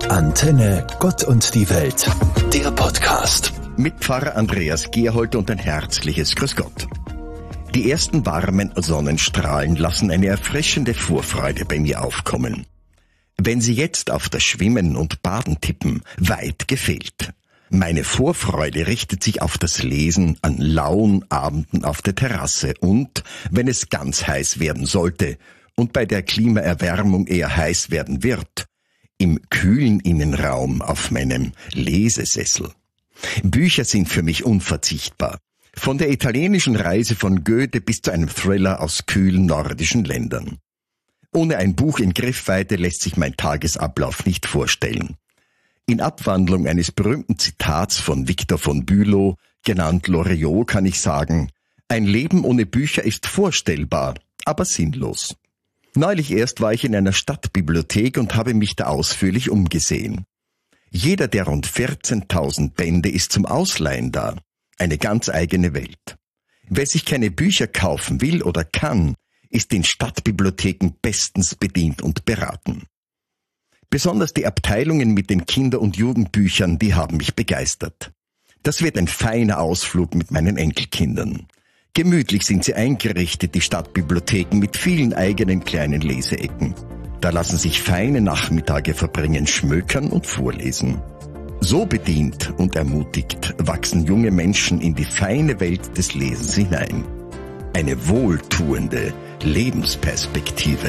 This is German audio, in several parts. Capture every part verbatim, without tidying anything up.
Antenne Gott und die Welt, der Podcast. Mit Pfarrer Andreas Gerhold und ein herzliches Grüß Gott. Die ersten warmen Sonnenstrahlen lassen eine erfrischende Vorfreude bei mir aufkommen. Wenn sie jetzt auf das Schwimmen und Baden tippen, weit gefehlt. Meine Vorfreude richtet sich auf das Lesen an lauen Abenden auf der Terrasse und, wenn es ganz heiß werden sollte und bei der Klimaerwärmung eher heiß werden wird, im kühlen Innenraum auf meinem Lesesessel. Bücher sind für mich unverzichtbar. Von der italienischen Reise von Goethe bis zu einem Thriller aus kühlen nordischen Ländern. Ohne ein Buch in Griffweite lässt sich mein Tagesablauf nicht vorstellen. In Abwandlung eines berühmten Zitats von Victor von Bülow, genannt Loriot, kann ich sagen, ein Leben ohne Bücher ist vorstellbar, aber sinnlos. Neulich erst war ich in einer Stadtbibliothek und habe mich da ausführlich umgesehen. Jeder der rund vierzehntausend Bände ist zum Ausleihen da. Eine ganz eigene Welt. Wer sich keine Bücher kaufen will oder kann, ist in Stadtbibliotheken bestens bedient und beraten. Besonders die Abteilungen mit den Kinder- und Jugendbüchern, die haben mich begeistert. Das wird ein feiner Ausflug mit meinen Enkelkindern. Gemütlich sind sie eingerichtet, die Stadtbibliotheken mit vielen eigenen kleinen Leseecken. Da lassen sich feine Nachmittage verbringen, schmökern und vorlesen. So bedient und ermutigt wachsen junge Menschen in die feine Welt des Lesens hinein. Eine wohltuende Lebensperspektive.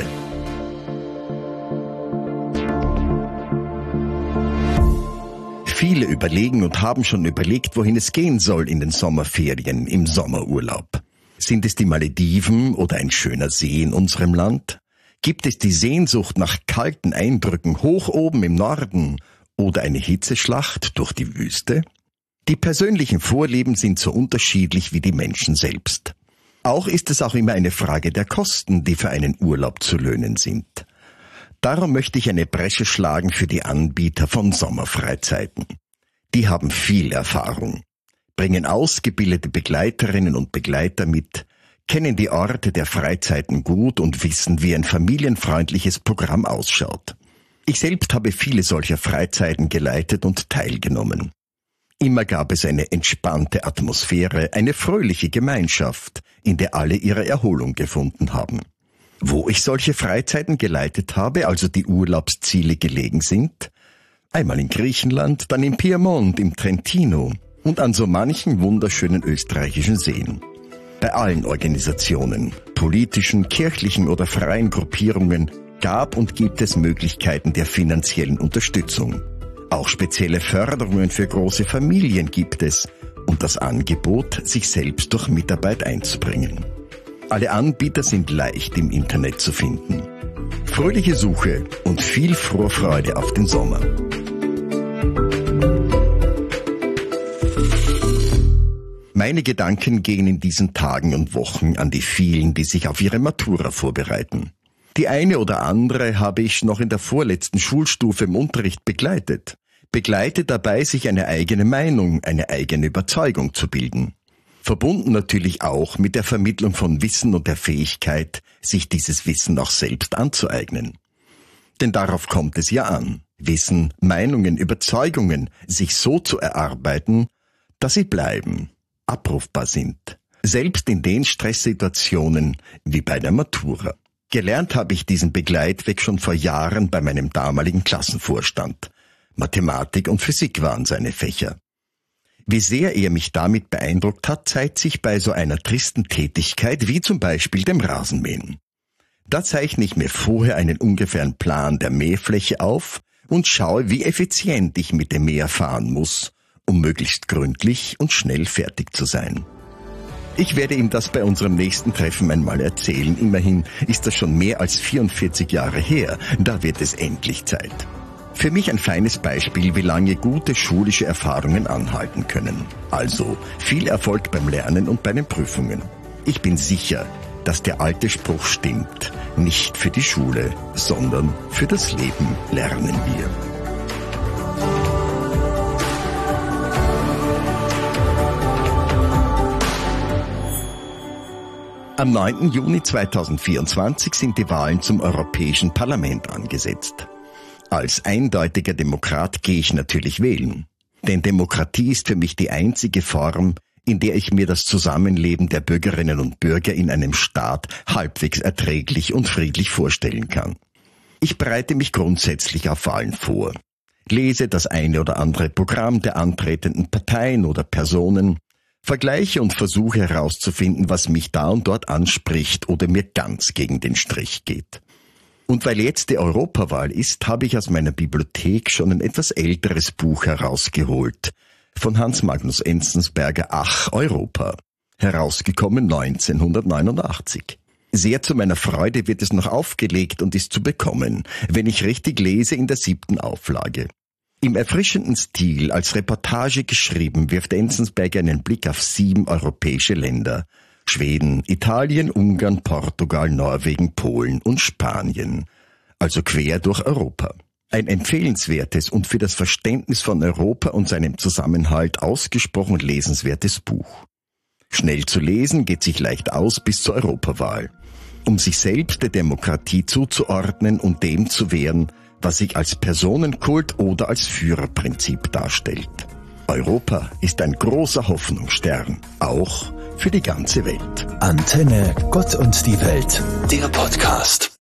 Viele überlegen und haben schon überlegt, wohin es gehen soll in den Sommerferien, im Sommerurlaub. Sind es die Malediven oder ein schöner See in unserem Land? Gibt es die Sehnsucht nach kalten Eindrücken hoch oben im Norden oder eine Hitzeschlacht durch die Wüste? Die persönlichen Vorlieben sind so unterschiedlich wie die Menschen selbst. Auch ist es auch immer eine Frage der Kosten, die für einen Urlaub zu löhnen sind. Darum möchte ich eine Bresche schlagen für die Anbieter von Sommerfreizeiten. Die haben viel Erfahrung, bringen ausgebildete Begleiterinnen und Begleiter mit, kennen die Orte der Freizeiten gut und wissen, wie ein familienfreundliches Programm ausschaut. Ich selbst habe viele solcher Freizeiten geleitet und teilgenommen. Immer gab es eine entspannte Atmosphäre, eine fröhliche Gemeinschaft, in der alle ihre Erholung gefunden haben. Wo ich solche Freizeiten geleitet habe, also die Urlaubsziele gelegen sind, einmal in Griechenland, dann im Piemont, im Trentino und an so manchen wunderschönen österreichischen Seen. Bei allen Organisationen, politischen, kirchlichen oder freien Gruppierungen gab und gibt es Möglichkeiten der finanziellen Unterstützung. Auch spezielle Förderungen für große Familien gibt es und das Angebot, sich selbst durch Mitarbeit einzubringen. Alle Anbieter sind leicht im Internet zu finden. Fröhliche Suche und viel Vorfreude auf den Sommer. Meine Gedanken gehen in diesen Tagen und Wochen an die vielen, die sich auf ihre Matura vorbereiten. Die eine oder andere habe ich noch in der vorletzten Schulstufe im Unterricht begleitet. Begleitet dabei, sich eine eigene Meinung, eine eigene Überzeugung zu bilden. Verbunden natürlich auch mit der Vermittlung von Wissen und der Fähigkeit, sich dieses Wissen auch selbst anzueignen. Denn darauf kommt es ja an, Wissen, Meinungen, Überzeugungen sich so zu erarbeiten, dass sie bleiben, abrufbar sind. Selbst in den Stresssituationen wie bei der Matura. Gelernt habe ich diesen Begleitweg schon vor Jahren bei meinem damaligen Klassenvorstand. Mathematik und Physik waren seine Fächer. Wie sehr er mich damit beeindruckt hat, zeigt sich bei so einer tristen Tätigkeit wie zum Beispiel dem Rasenmähen. Da zeichne ich mir vorher einen ungefähren Plan der Mähfläche auf und schaue, wie effizient ich mit dem Mäher fahren muss, um möglichst gründlich und schnell fertig zu sein. Ich werde ihm das bei unserem nächsten Treffen einmal erzählen. Immerhin ist das schon mehr als vierundvierzig Jahre her. Da wird es endlich Zeit. Für mich ein feines Beispiel, wie lange gute schulische Erfahrungen anhalten können. Also viel Erfolg beim Lernen und bei den Prüfungen. Ich bin sicher, dass der alte Spruch stimmt. Nicht für die Schule, sondern für das Leben lernen wir. Am neunten Juni zweitausendvierundzwanzig sind die Wahlen zum Europäischen Parlament angesetzt. Als eindeutiger Demokrat gehe ich natürlich wählen. Denn Demokratie ist für mich die einzige Form, in der ich mir das Zusammenleben der Bürgerinnen und Bürger in einem Staat halbwegs erträglich und friedlich vorstellen kann. Ich bereite mich grundsätzlich auf Wahlen vor, lese das eine oder andere Programm der antretenden Parteien oder Personen, vergleiche und versuche herauszufinden, was mich da und dort anspricht oder mir ganz gegen den Strich geht. Und weil jetzt die Europawahl ist, habe ich aus meiner Bibliothek schon ein etwas älteres Buch herausgeholt, von Hans Magnus Enzensberger, Ach, Europa, herausgekommen neunzehnhundertneunundachtzig. Sehr zu meiner Freude wird es noch aufgelegt und ist zu bekommen, wenn ich richtig lese, in der siebten Auflage. Im erfrischenden Stil, als Reportage geschrieben, wirft Enzensberger einen Blick auf sieben europäische Länder: Schweden, Italien, Ungarn, Portugal, Norwegen, Polen und Spanien. Also quer durch Europa. Ein empfehlenswertes und für das Verständnis von Europa und seinem Zusammenhalt ausgesprochen lesenswertes Buch. Schnell zu lesen, geht sich leicht aus bis zur Europawahl, um sich selbst der Demokratie zuzuordnen und dem zu wehren, was sich als Personenkult oder als Führerprinzip darstellt. Europa ist ein großer Hoffnungsstern, auch für die ganze Welt. Antenne Gott und die Welt, der Podcast.